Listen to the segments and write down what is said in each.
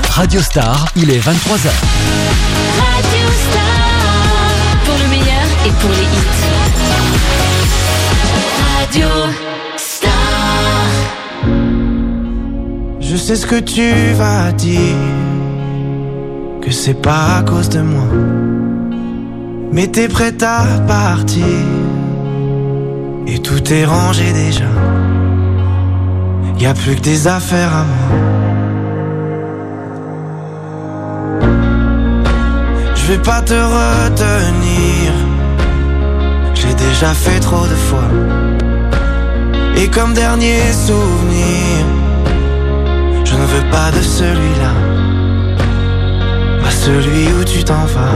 Radio Star, il est 23h. Radio Star, pour le meilleur et pour les hits. Radio Star. Je sais ce que tu vas dire, que c'est pas à cause de moi, mais t'es prête à partir et tout est rangé déjà. Y'a plus que des affaires à moi. Je vais pas te retenir, j'ai déjà fait trop de fois. Et comme dernier souvenir, je ne veux pas de celui-là, pas celui où tu t'en vas.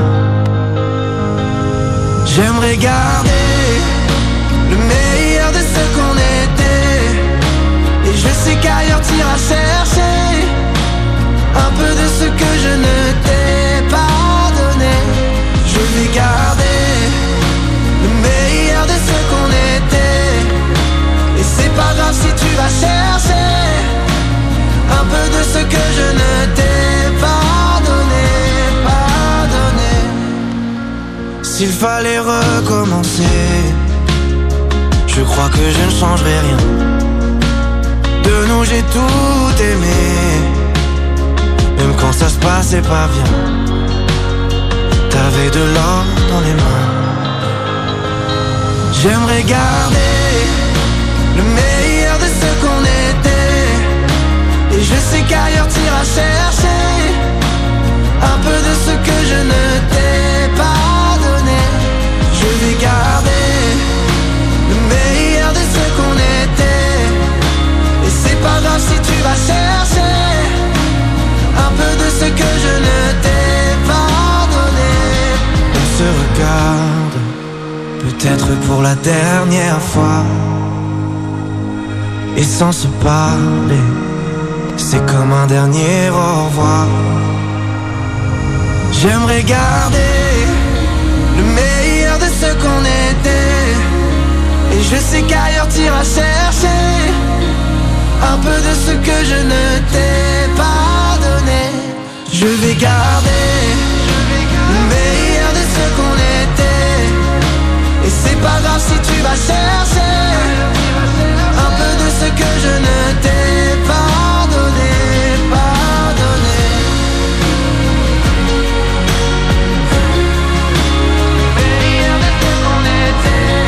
J'aimerais garder le meilleur de ce qu'on était, et je sais qu'ailleurs t'iras chercher un peu de ce que je ne t'ai pas donné. Je vais garder le meilleur de ce qu'on était, et c'est pas grave si tu vas chercher un peu de ce que je ne t'ai pas donné, pas donné. S'il fallait recommencer, je crois que je ne changerai rien. De nous j'ai tout aimé, même quand ça se passait pas bien. T'avais de l'or dans les mains. J'aimerais garder le meilleur de ce qu'on était, et je sais qu'ailleurs t'iras chercher un peu de ce que je ne t'ai pas donné. Je vais garder le meilleur de ce qu'on était, et c'est pas grave si tu vas chercher un peu de ce que je ne t'ai pas donné. On se regarde, peut-être pour la dernière fois, et sans se parler, c'est comme un dernier au revoir. J'aimerais garder le meilleur de ce qu'on était, et je sais qu'ailleurs t'iras chercher un peu de ce que je ne t'ai pas donné. Je vais garder le meilleur de ce qu'on était, et c'est pas grave si tu vas chercher un peu de ce que je ne t'ai pas donné, pas donné. Le meilleur de ce qu'on était,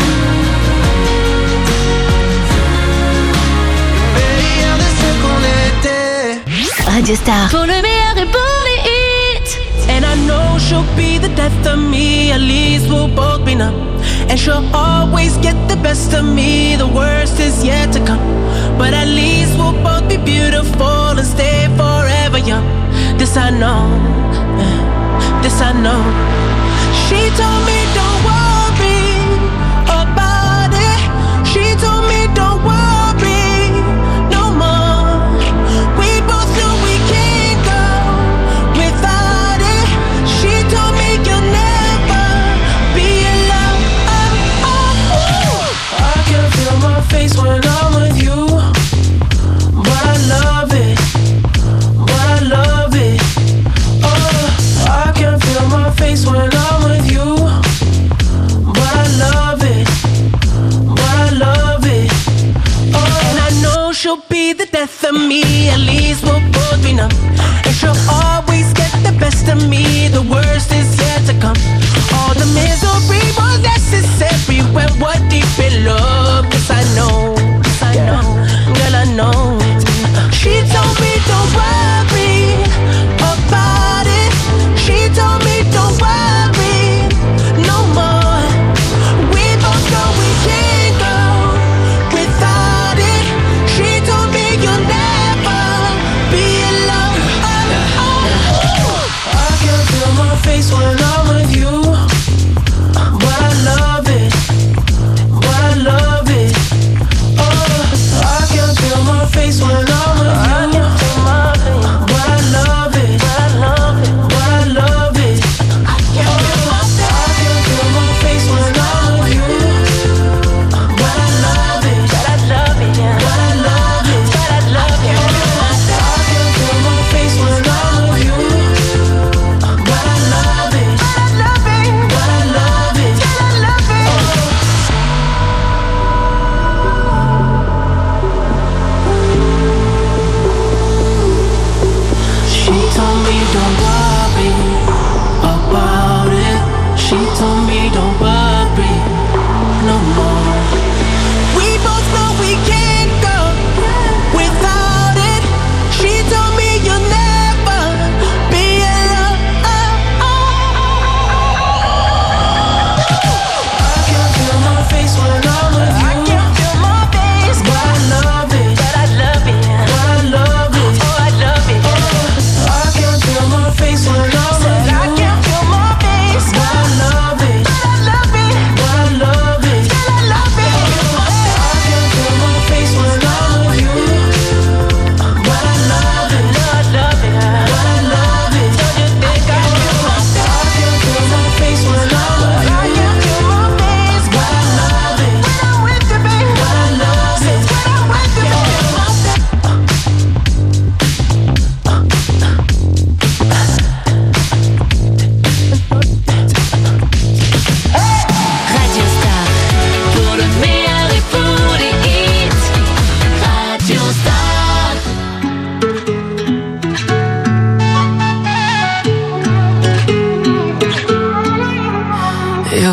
le meilleur de ce qu'on était. Radio Star, pour le meilleur et pour les hits. And I know she'll be the death of me, at least we'll both be numb. And she'll always get the best of me, the worst is yet to come. But at least we'll both be beautiful and stay forever young. This I know, this I know. She told me don't worry about it. She told me don't worry no more. We both knew we can't go without it. She told me you'll never be alone. I can feel my face when I'm with you, but I love it, but I love it. Oh, I can feel my face when I'm with you,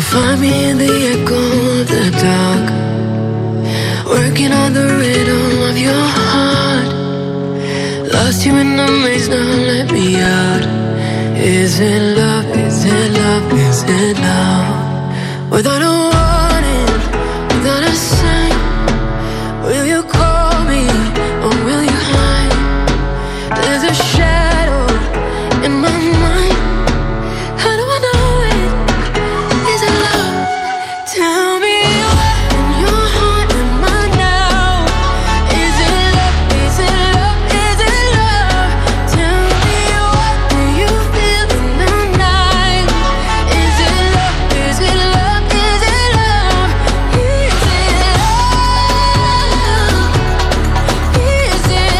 find me in the echo of the dark, working on the rhythm of your heart. Lost you in the maze, now let me out. Is it love, is it love, is it love? Without a warning, without a sign, will you call me or will you hide? There's a shadow in my mind. How do I know it? Is it love? Tell me what in your heart am I now? Is it love? Is it love? Is it love? Tell me what do you feel in the night? Is it love? Is it love? Is it love? Is it love? Is it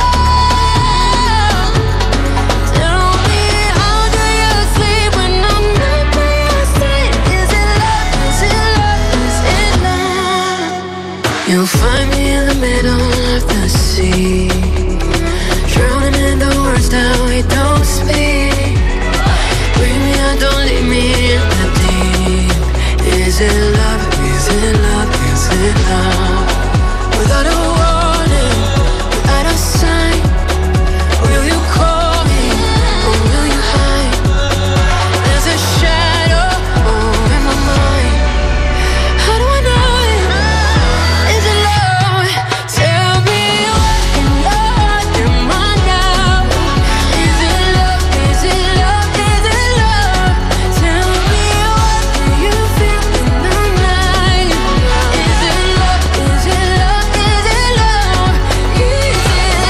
love? Tell me how do you sleep when I'm not by your side? Is it love? Is it love? Is it love? You'll find me in the middle of the sea, drowning in the words that we don't speak. Bring me out, don't leave me in the deep. Is it love? Is it love? Is it love? Without a warning, without a sign, will you call me or will you hide? There's a shadow in my mind. How do I know it? Is it love? Tell me what in your heart am I now? Is it love? Is it love? Is it love? Tell me what do you feel in the night? Is it love? Is it love? Is it love? Is it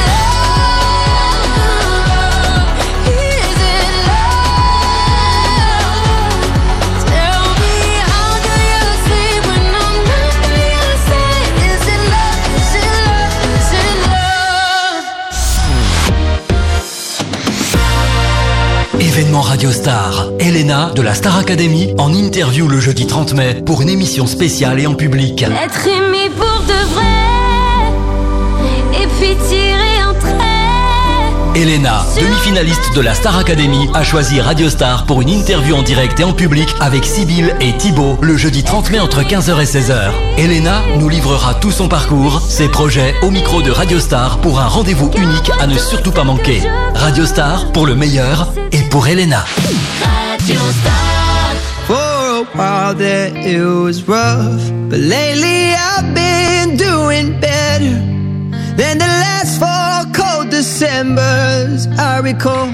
love? Is it love? Tell me how do you sleep when I'm not by your side? Is it love? Is it love? Is it love? Événement Radio Star. Elena de la Star Academy en interview le jeudi 30 mai pour une émission spéciale et en public. Être aimé pour de vrai et puis tirer un trait. Elena, demi-finaliste de la Star Academy, a choisi Radio Star pour une interview en direct et en public avec Sybille et Thibaut le jeudi 30 mai entre 15h et 16h. Elena nous livrera tout son parcours, ses projets au micro de Radio Star pour un rendez-vous unique à ne surtout pas manquer. Radio Star pour le meilleur et pour Elena. Radio Star. For a while there it was rough, but lately I've been doing better than the last 4 cold Decembers I recall.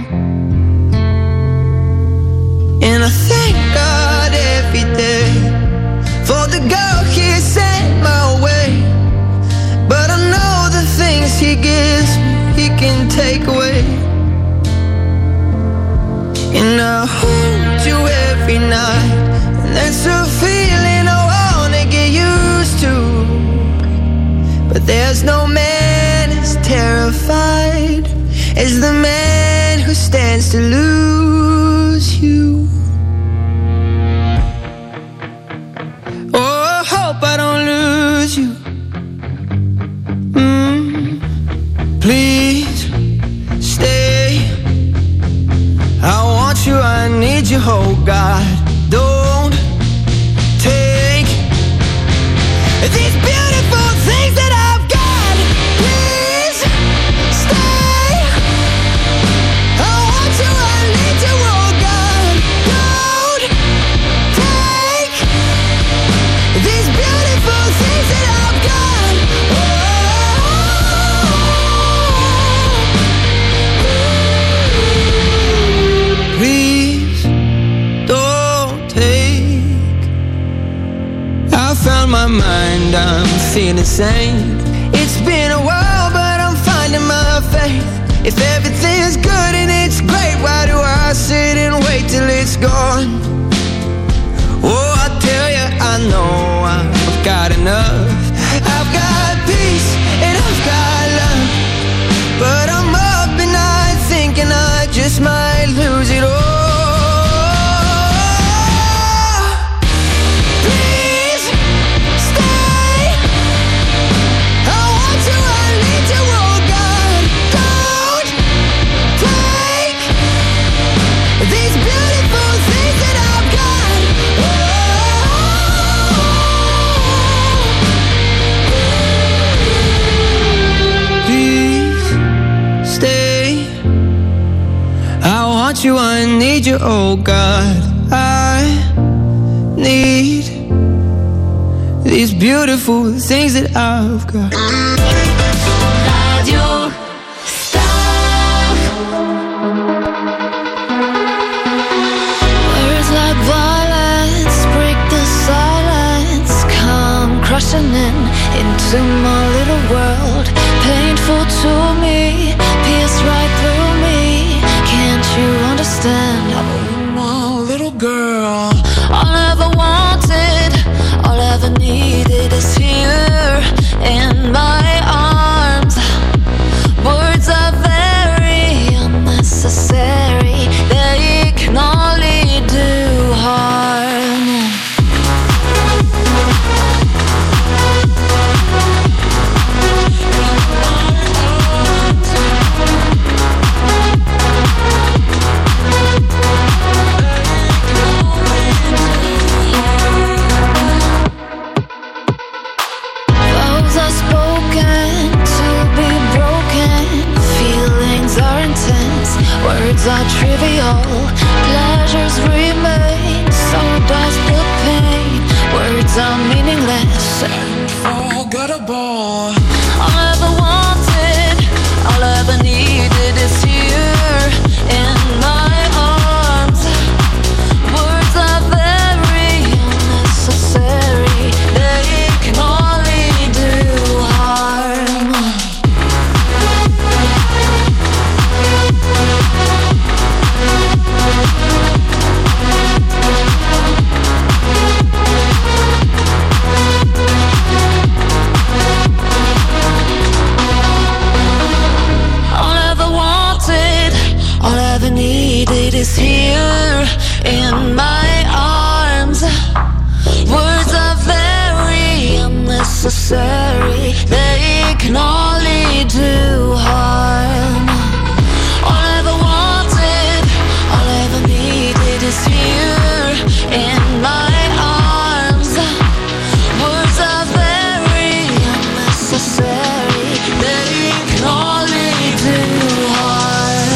And I thank God every day for the girl He sent my way. But I know the things He gives me He can take away. And I hold you every night, and that's a feeling I wanna get used to. But there's no man as terrified as the man who stands to lose you. Oh, I hope I don't lose you. Please stay. I want you, I need you, oh God. Don't take these beautiful things that I've got. Please stay. I want you, I need you, oh God. Don't take these beautiful things that I've got. Please don't take. I found my mind, I'm feeling sane. It's been a while, but I'm finding my faith. If everything's good and it's great, why do I sit and wait till it's gone? Oh, I tell you, I know I've got enough. I've got peace and I've got love, but I'm up at night thinking I just might lose it all. Please stay. I want you, I need you, oh God. Don't take these beautiful things that I've got. Oh. want you, I need you, oh God. I need these beautiful things that I've got. Radio Star. Words like violence break the silence, come crushing into my little world. Painful to me, pierce right through me. Can't you understand? I'm my little girl. All I ever wanted, all I ever needed is here in my arms. Words are very unnecessary, they can only do harm. Words are trivial, pleasures remain, so does the pain. Words are meaningless and forgettable. All I ever wanted, all I ever needed is here in my arms. Words are very unnecessary, they can only do harm. Needed is here in my arms. Words are very unnecessary, they can only do harm. All I ever wanted, all I ever needed is here in my arms. Words are very unnecessary, they can only do harm.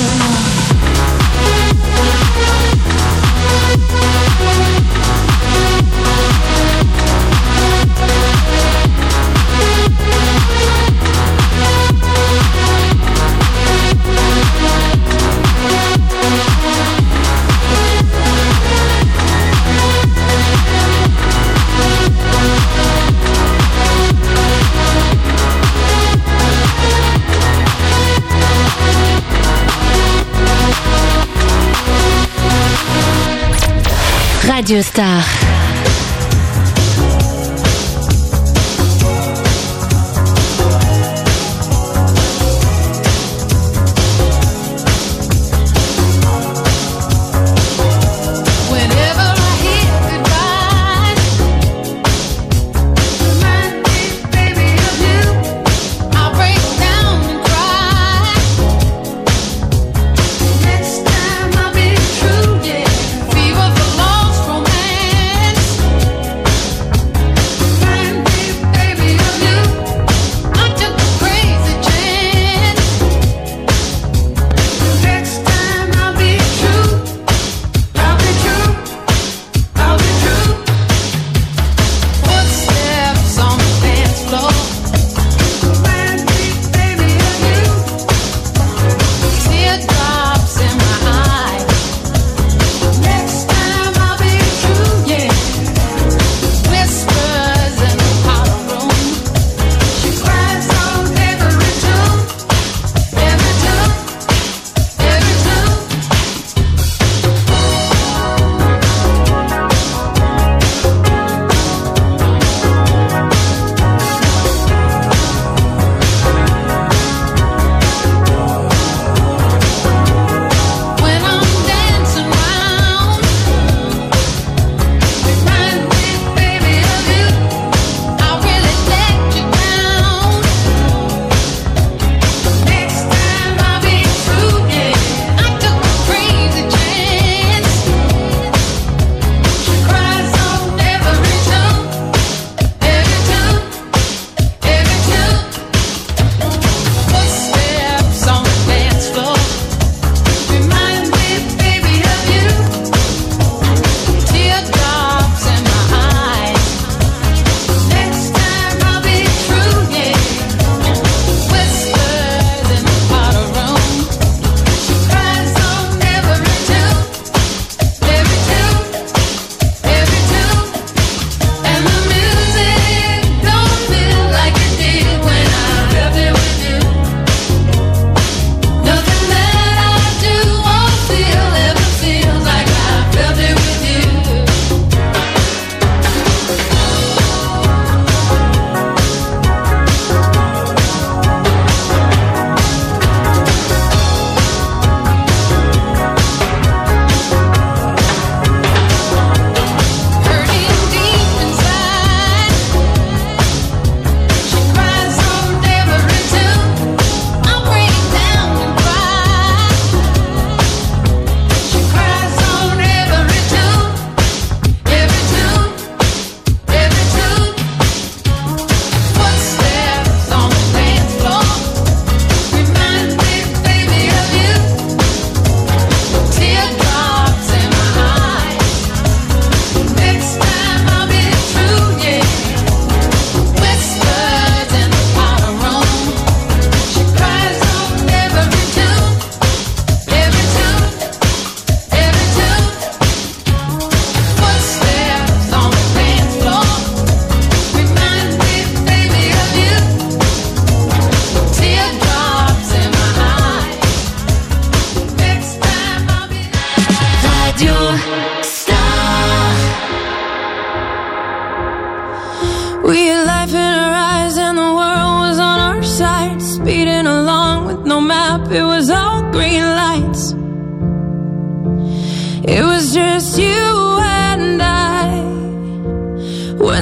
Radio Star. Next time I'll be true, yeah. Fever for lost romance.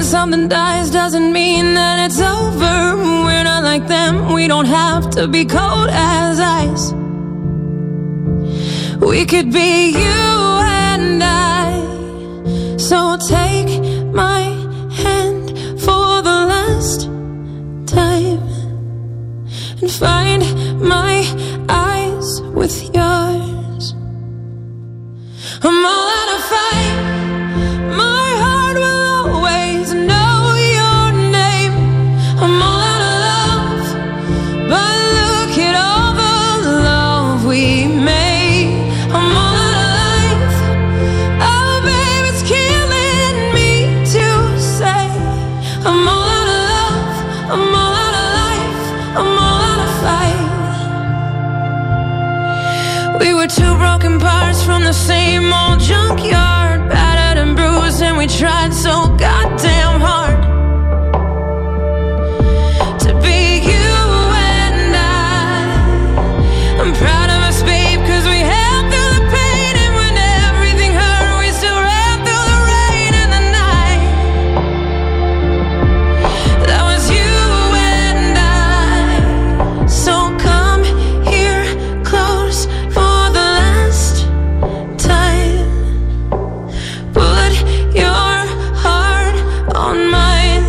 something dies doesn't mean that it's over. We're not like them, we don't have to be cold as ice. We could be you and I. So take my hand for the last time and find my eyes with yours. I'm all out of fight. My heart will always know your name. I'm all out of love, but look at all the love we made. I'm all out of life. Oh, babe, it's killing me to say. I'm all out of love. I'm all out of life. I'm all out of fight. We were two broken parts from the same old junkyard, battered and bruised, and we tried so goddamn hard to be you and I. I'm proud of us, babe, cause we held through the pain, and when everything hurt, we still ran through the rain and the night. That was you and I. So come here close for the last time. Put your heart on mine.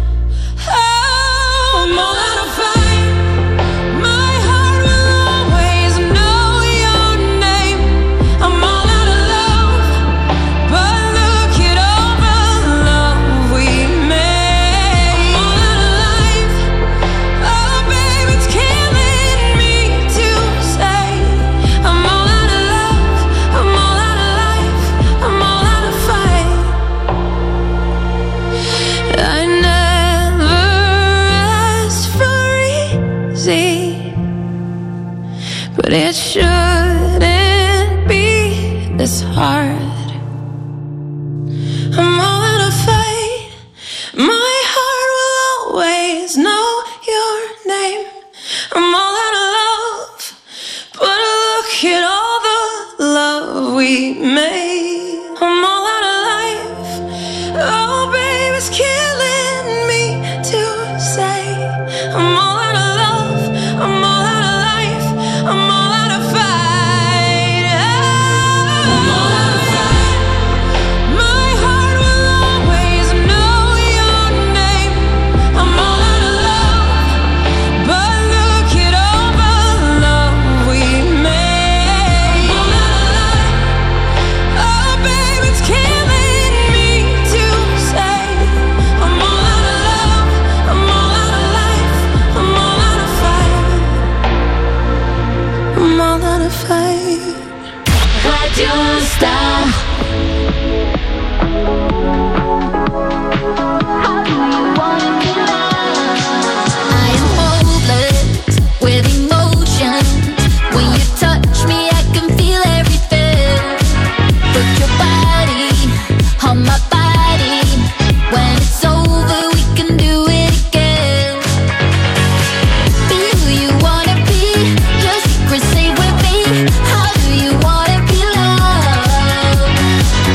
Oh, I'm all out of fight. My heart will always know your name. I'm all out of love, but look at all the love we made. I'm all out of life. Oh, babe, it's killing me to say. I'm all out of love. I'm all out of life. I'm all out of fight. I never asked for easy, but it shouldn't be this hard. I'm all out of fight. My heart will always know your name. I'm all out of love, but look at all the love we made. I'm all out of life. Oh, babe, it's killing me to say. I'm all out of love. I'm all out of life. I'm all out of fight. I'm all out of fight. My heart will always know your name. I'm all out of love, but look at all the love we made. I'm all out of life. Oh, babe, it's killing me to say. I'm all out of love. I'm all out of life. I'm all out of fight. I'm all out of fight. Radio Star. How do you wanna be loved? I am hopeless with emotion. When you touch me, I can feel everything. Put your body on my body. When it's over, we can do it again. Be who you wanna be. Your secret, stay with me. How do you wanna be loved?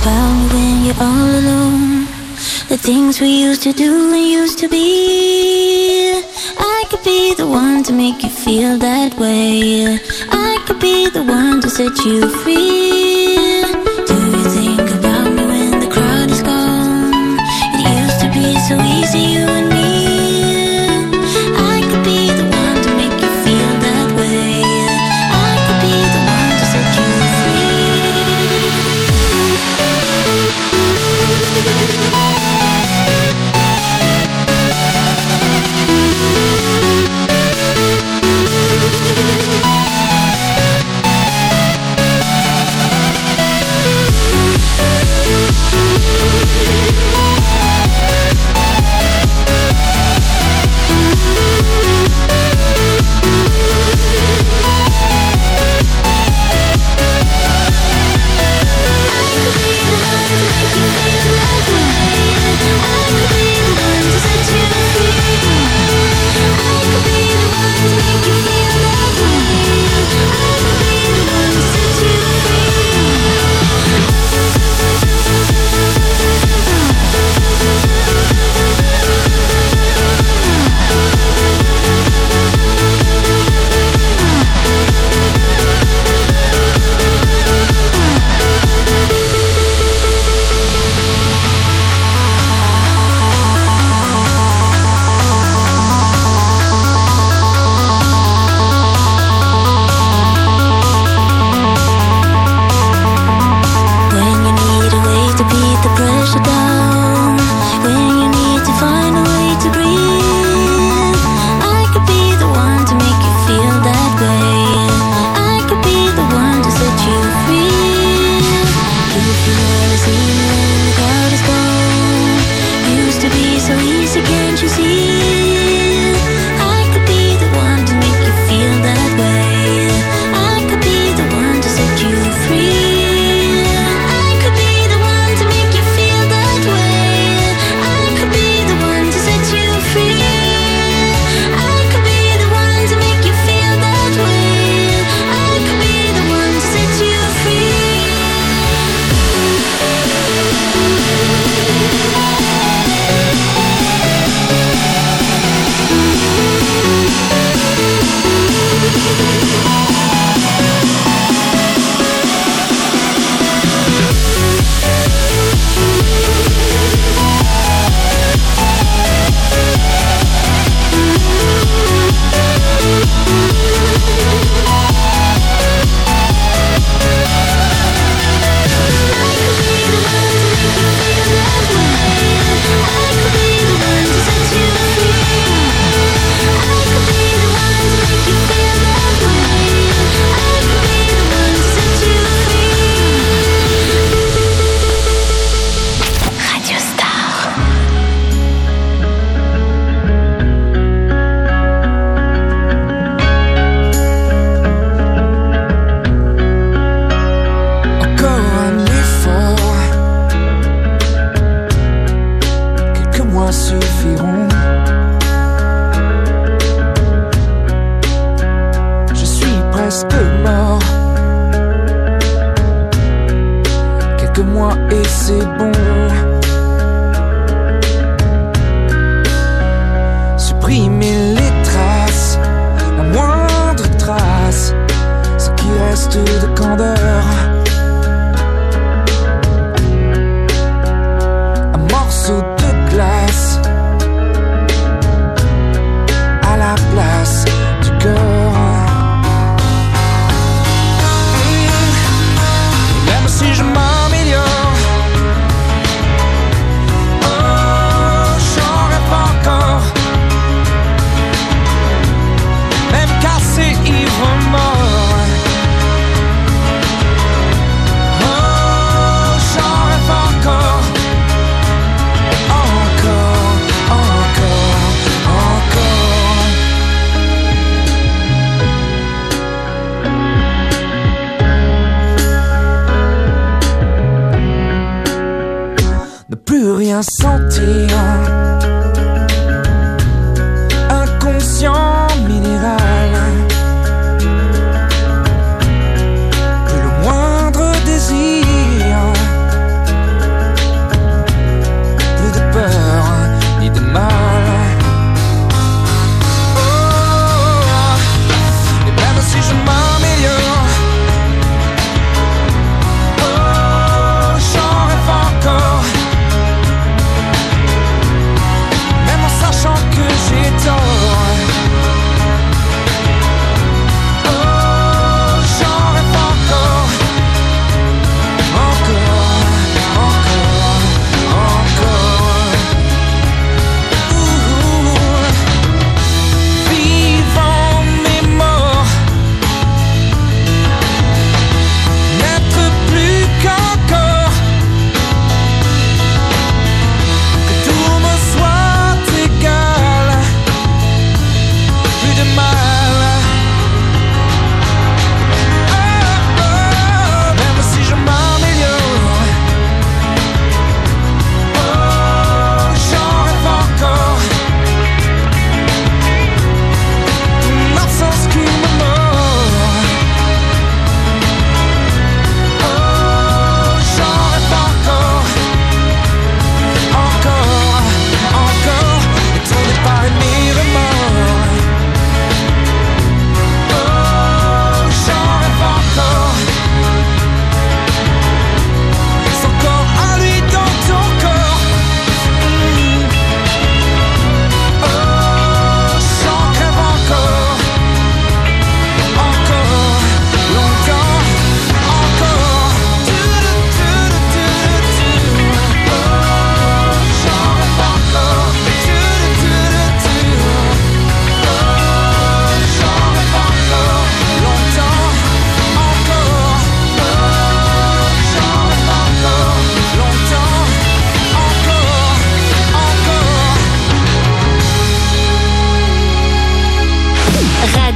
about me when you're all alone? The things we used to do and used to be. I could be the one to make you feel that way. I could be the one to set you free. Do you think about me when the crowd is gone? It used to be so easy, you and me. I could be the one to make you feel that way. I could be the one to set you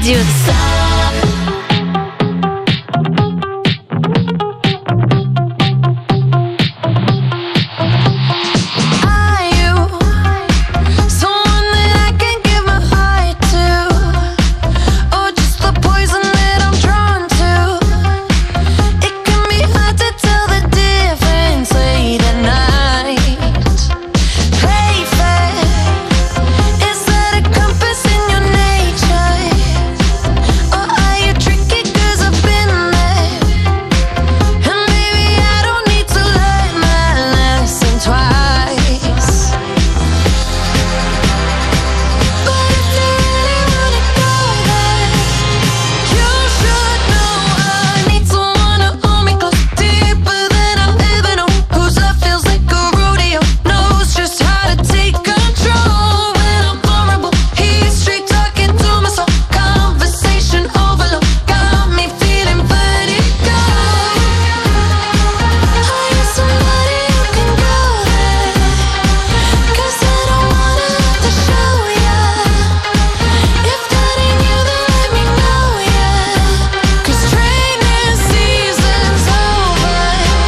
Radio Star. Are you someone that I can give my heart to, or just the poison that I'm drawn to? It can be hard to tell the difference late at night. Play fair. Is that a compass in your nature? Or are you tricky 'cause I've been there? And maybe I don't need to learn my lesson twice. But if you really wanna go there, you should know I need someone to hold me close, deeper than I've ever known. Whose love feels like a rodeo, knows just how to take control when I'm vulnerable. He's straight talking to my soul, conversation overload, got me feeling vertigo. Are you somebody who can go there? 'Cause I don't wanna have to show ya. If that ain't you, then let me know, yeah. 'Cause training season's over.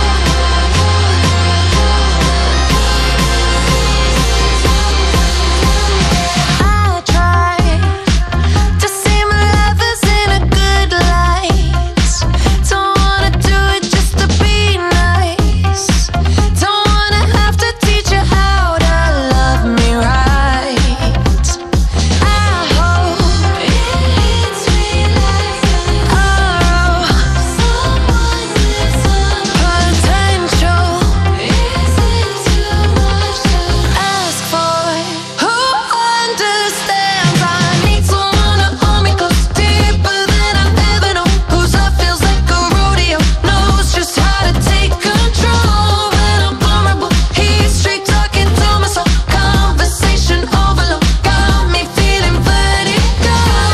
I try to see my lovers in a good light. Don't wanna do it just to be nice. Don't wanna have to teach you how to love me right. I hope it hits me like an arrow. Someone with some potential. Is it too much to ask for? Who understands? I need someone to hold me close, deeper than I've ever known. Whose love feels like a rodeo, knows just how to take control when I'm vulnerable. He's straight talking to my soul, conversation overload, got me feeling vertigo.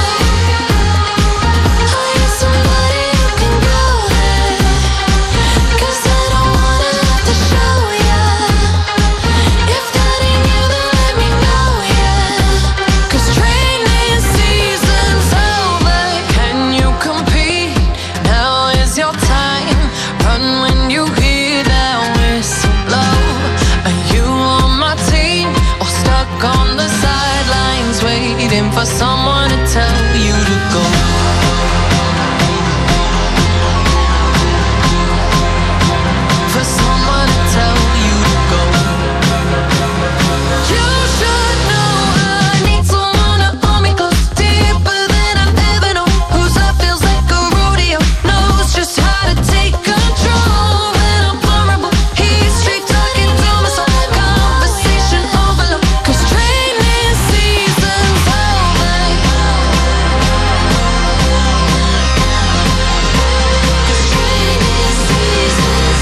Are you somebody who can go there? 'Cause I don't wanna have to show ya. If that ain't you, then let me know, yeah. 'Cause training season's over. Can you compete? Now is your time. Run when you hear that whistle blow. Are you on my team or stuck on the sidelines waiting for someone to tell you to go? For someone to tell you to go. You should know I need someone to hold me close, deeper than I've ever known. Whose love feels like a rodeo, knows just how to take control when I'm vulnerable. He's straight talking to my soul, conversation overload. 'Cause training season's over. 'Cause training season's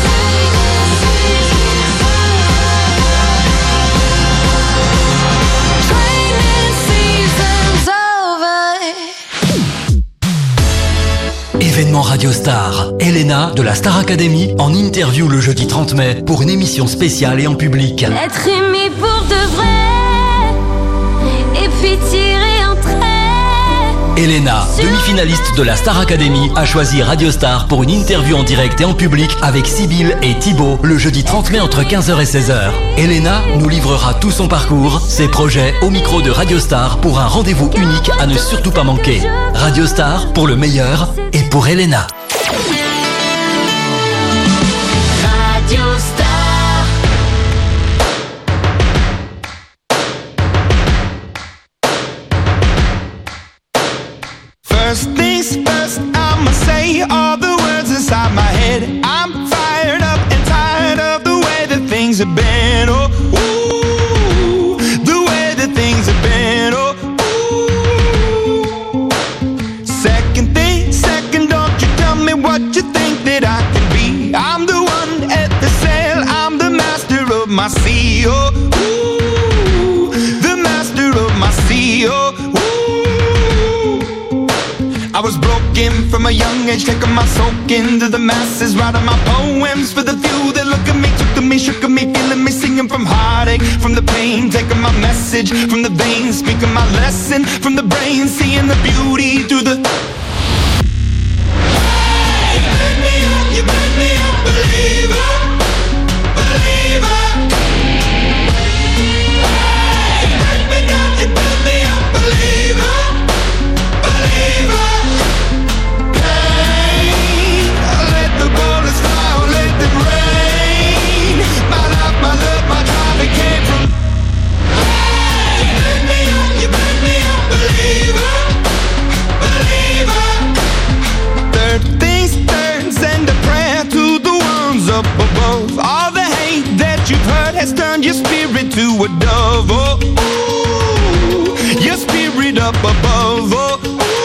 over. Événement Radio Star. Elena de la Star Academy en interview le jeudi 30 mai pour une émission spéciale et en public. Être aimé pour de vrai, et puis tirer un trait. Elena, demi-finaliste de la Star Academy, a choisi Radio Star pour une interview en direct et en public avec Sybille et Thibaut le jeudi 30 mai entre 15h et 16h. Elena nous livrera tout son parcours, ses projets au micro de Radio Star pour un rendez-vous unique à ne surtout pas manquer. Radio Star pour le meilleur et pour Elena. Radio Star. First things first, I'ma say all the words inside my head. I'm fired up and tired of the way that things have been. Oh, ooh, the way that things have been. Oh, ooh. Second thing, second, don't you tell me what you think that I can be. I'm the one at the sail, I'm the master of my sea. Oh, ooh, the master of my sea. Oh, ooh. I was broken from a young age, taking my soak into the masses, writing my poems for the few that look at me, took the shook me, feeling me, singing from heartache, from the pain, taking my message from the veins, speaking my lesson from the brain, seeing the beauty through the. Hey, you make me a believer, believer. Hey, you break me down, you build me a believer, believer. Hey, let the bullets fly, let them rain. My love, my drive, it came from. Hey, you make me a believer, believer. Third things third, send a prayer to the ones up above. All the hate that you've heard has turned your spirit to a dove. Oh, ooh, your spirit up above. Oh,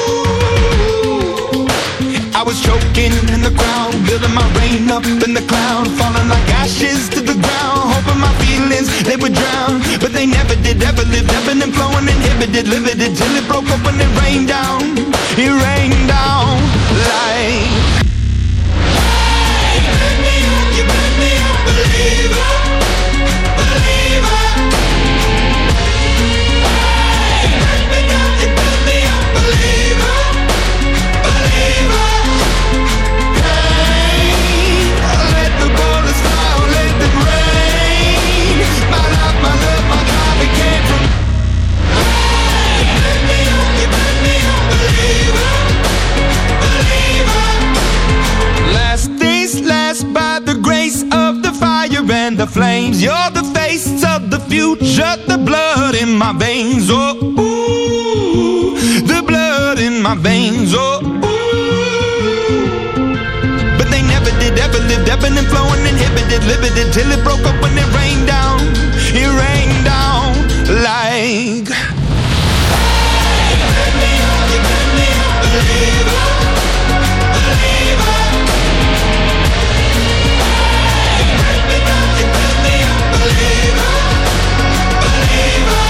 ooh. I was choking in the crowd, building my rain up in the cloud, falling like ashes to the ground, hoping my feelings they would drown, but they never did, ever lived, ebbing and flowing, inhibited, limited, till it broke up when it rained down. It rained down like. Hey, you make me a believer, believer. Hey, you break me down, you build me a believer, believer. Hey, let the bullets fly, let them rain. My love, my drive, it came from. Hey, you make me a believer, believer. Last days last by the grace of the fire and the flames. You're the face of the future, the blood in my veins. Oh, ooh, the blood in my veins. Oh, ooh. But they never did, ever lived, ebbing and flowing, inhibited, limited, till it broke up when it rained down. It rained down like. Hey, you make me a believer, believer. Hey, you break me down, you build me a believer, believer.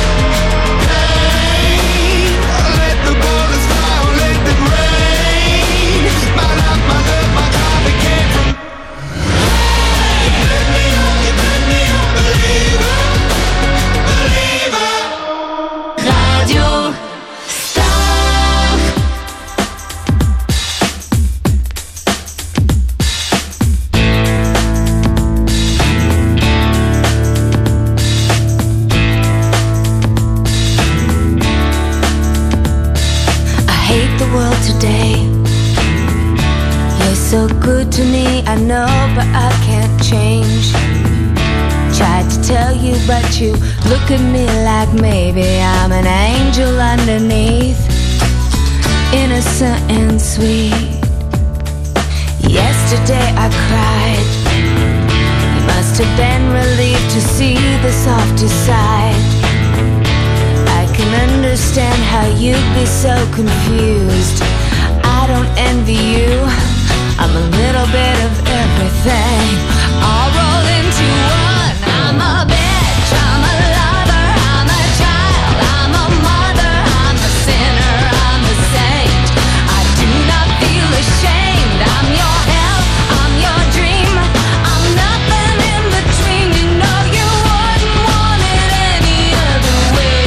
Hey, let the bullets fly, let them rain. My love, my drive, it came from. Hey, you make me a believer, believer. Radio Star. I hate the world today. You're so good to me, I know, but I can't change. Tried to tell you, but you look at me like maybe I'm an angel underneath, innocent and sweet. Yesterday I cried. You must have been relieved to see the softer side. I can understand how you'd be so confused. I don't envy you. I'm a little bit of everything, all rolled into one. I'm a bitch, I'm a lover, I'm a child, I'm a mother, I'm a sinner, I'm a saint. I do not feel ashamed. I'm your hell, I'm your dream. I'm nothing in between. You know you wouldn't want it any other way.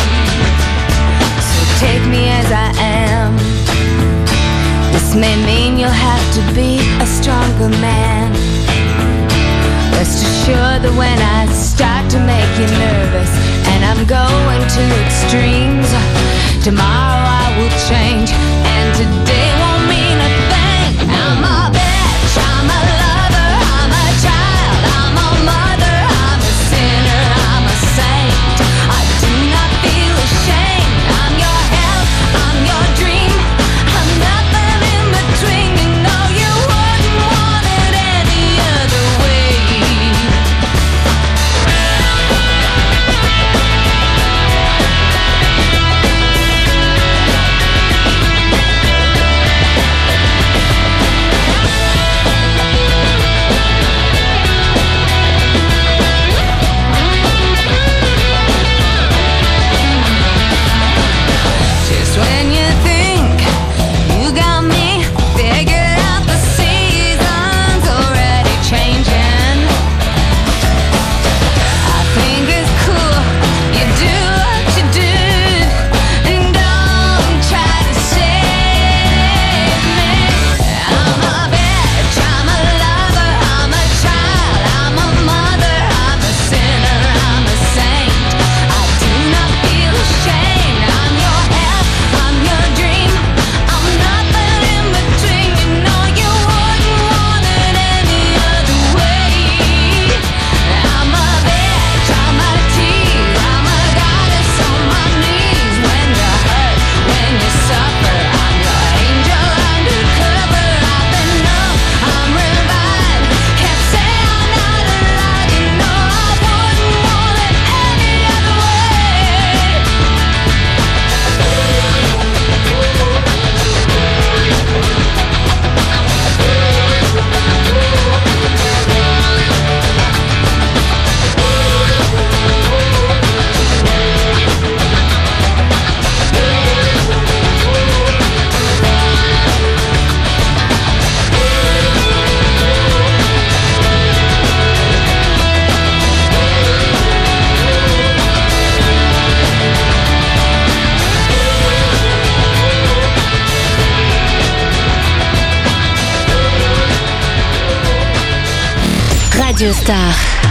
So take me as I am. This may mean you'll have to be a stronger man. Rest assured that when I start to make you nervous and I'm going to extremes, tomorrow I will change and today won't mean a thing. I'm a bitch, I'm a lover, I'm a child, I'm a mother, I'm a sinner, I'm a saint. I do not feel ashamed. I'm your hell, I'm your dream. I'm nothing in between. You know you wouldn't want it any other way. Radio Star.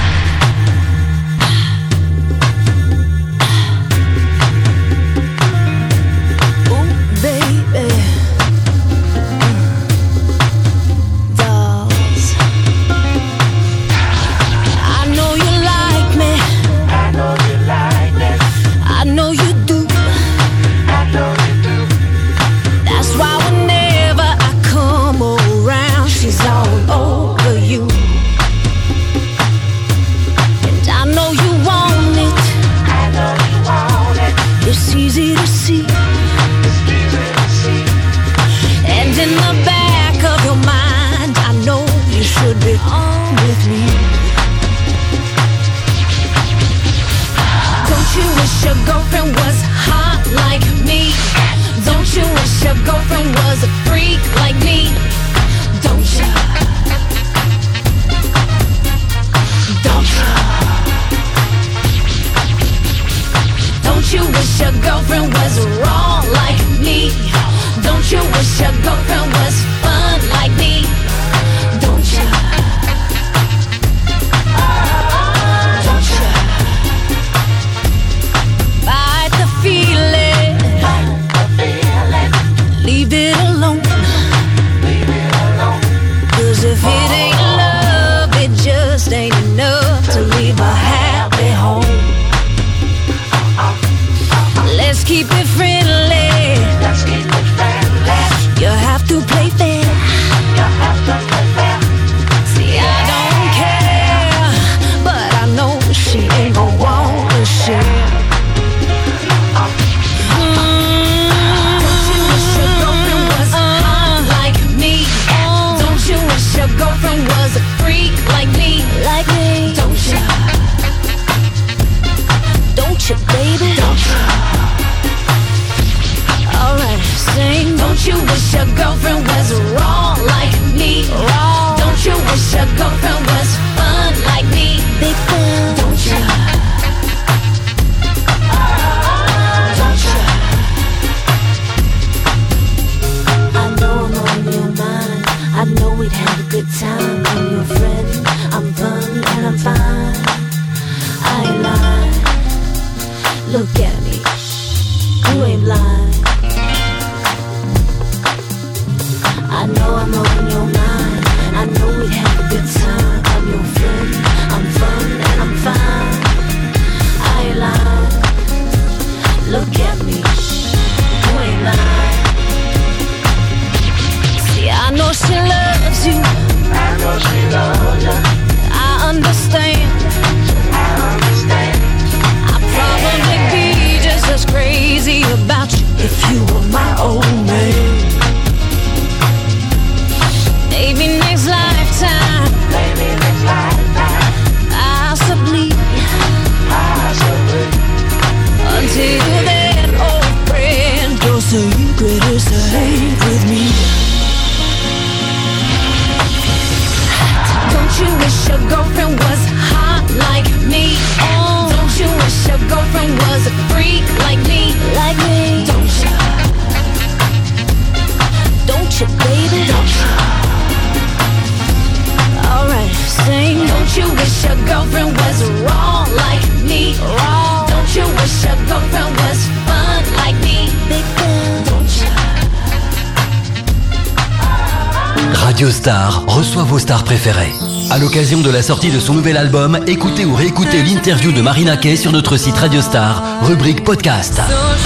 Radio Star reçoit vos stars préférées. À l'occasion de la sortie de son nouvel album, écoutez ou réécoutez l'interview de Marina Kaye sur notre site Radio Star, rubrique podcast.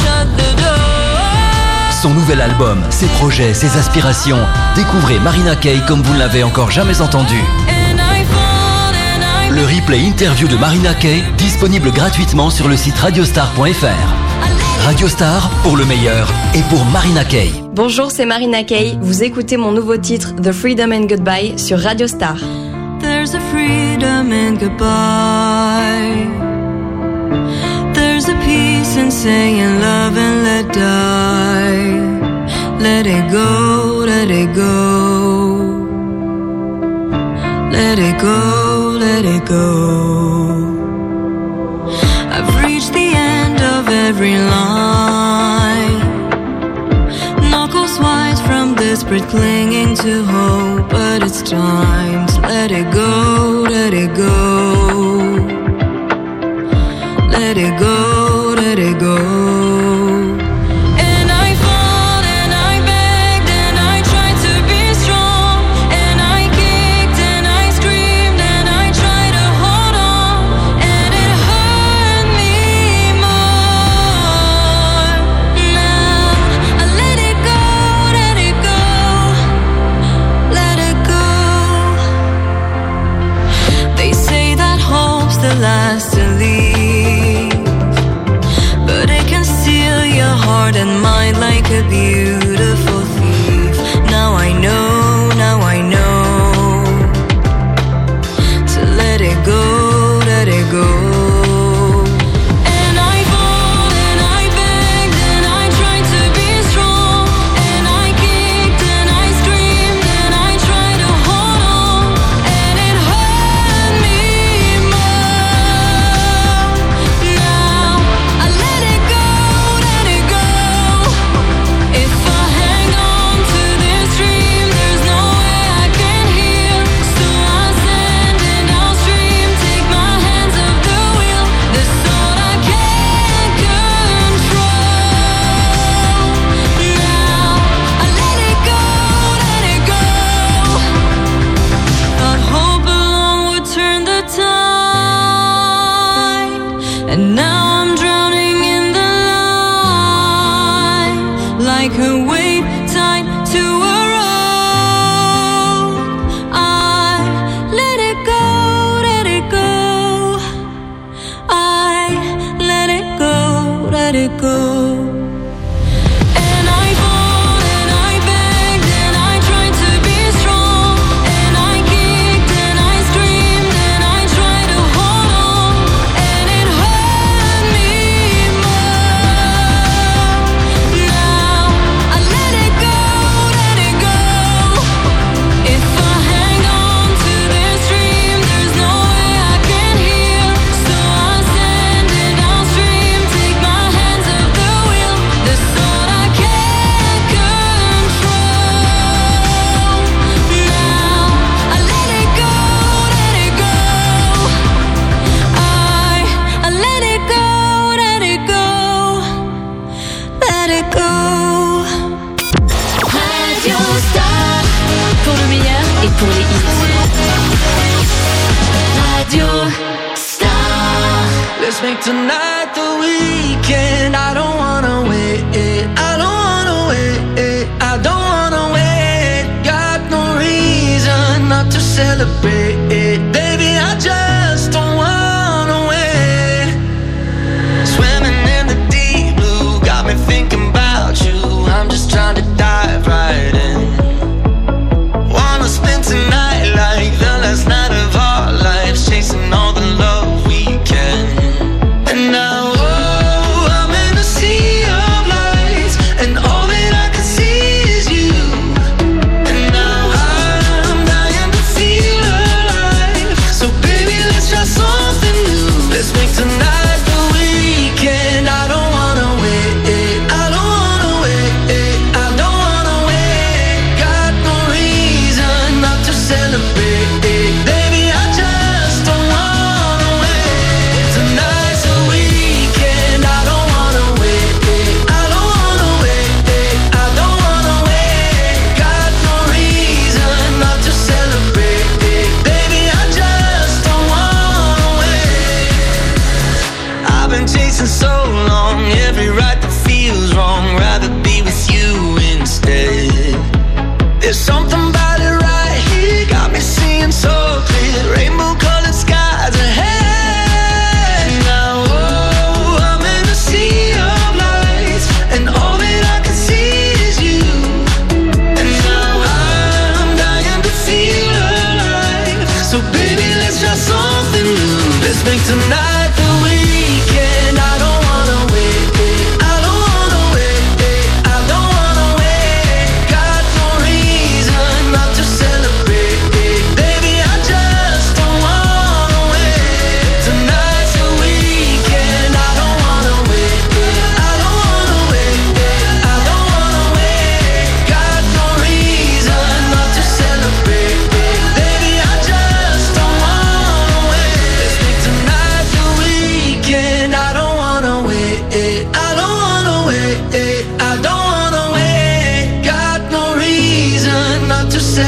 Son nouvel album, ses projets, ses aspirations. Découvrez Marina Kaye comme vous ne l'avez encore jamais entendu. Le replay interview de Marina Kaye, disponible gratuitement sur le site radiostar.fr. Radio Star, pour le meilleur et pour Marina Kaye. Bonjour, c'est Marina Kaye. Vous écoutez mon nouveau titre The Freedom and Goodbye sur Radio Star. There's a freedom and goodbye. There's a peace in saying love and let die. Let it go, let it go. Let it go, let it go. I've reached the end of every line. Knuckles white from desperate clinging to hope, but it's time to let it go, let let it go. Let it go, let it go. Last to leave, but it can steal your heart and mind like a beautiful thief. Now I know to let it go, let it go. And now I'm drowning in the light, like a wave tied to a rope. I let it go, let it go. I let it go, let it go. Pour les hits. Radio Star. Let's make tonight the weekend. I don't wanna wait. I don't wanna wait. I don't wanna wait. Got no reason not to celebrate. Baby, I just don't wanna wait. Swimming in the deep blue got me thinking about you. I'm just trying to dive right in. Spend tonight like the last night of our lives, chasing all the love we can. And now, oh, I'm in a sea of lights, and all that I can see is you. And now I'm dying to feel alive. So baby, let's try something new. Let's make tonight the weekend. I don't wanna wait. I don't wanna wait. I don't wanna wait. Got no reason not to celebrate, baby, I just don't wanna wait. Tonight's the weekend, I don't wanna wait. I don't wanna wait. I don't wanna wait. Got no reason not to celebrate, baby, I just don't wanna wait. I've been chasing so long, every right that feels wrong, rather be with you instead. There's something about it right here, got me seeing so clear, rainbow colored skies ahead. Now, oh, I'm in a sea of lights, and all that I can see is you. And now I'm dying to feel alive. So baby, let's try something new. Let's make tonight the weekend. I don't wanna wait. I don't wanna wait. I don't wanna wait. Got no reason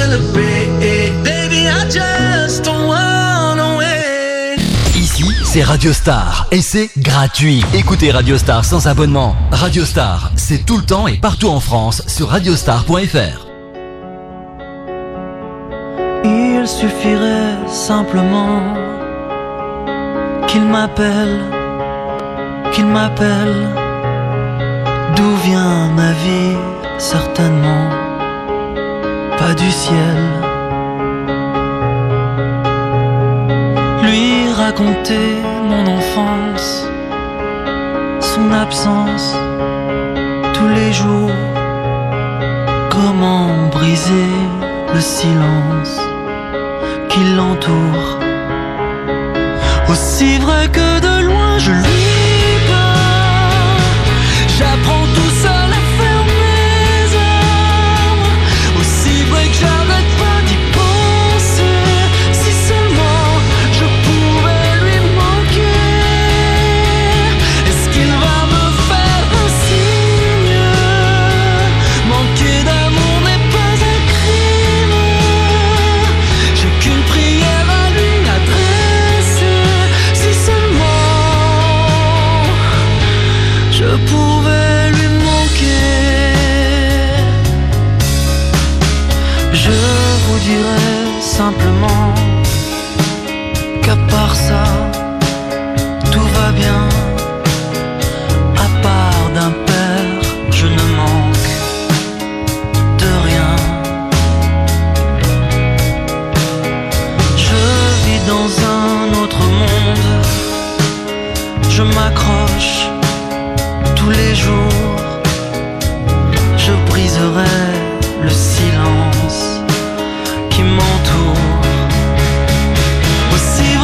celebrate. Baby, I just don't wanna wait. Ici, c'est Radio Star et c'est gratuit. Écoutez Radio Star sans abonnement. Radio Star, c'est tout le temps et partout en France sur radiostar.fr. Il suffirait simplement qu'il m'appelle. D'où vient ma vie? Certainement pas du ciel. Lui raconter mon enfance, son absence tous les jours. Comment briser le silence qui l'entoure. Aussi vrai que de loin je lui parle, j'apprends tout seul à faire mes armes. Aussi vrai que j'arrête pas d'y penser. Si seulement je pouvais lui manquer. Est-ce qu'il va me faire un signe? Manquer d'amour n'est pas un crime. J'ai qu'une prière à lui adresser. Si seulement je pouvais lui manquer. Je vous dirais simplement qu'à part ça, tout va bien. À part d'un père, je ne manque de rien. Je vis dans un autre monde. Je m'accroche tous les jours. Je briserai le silence qui m'entoure. Aussi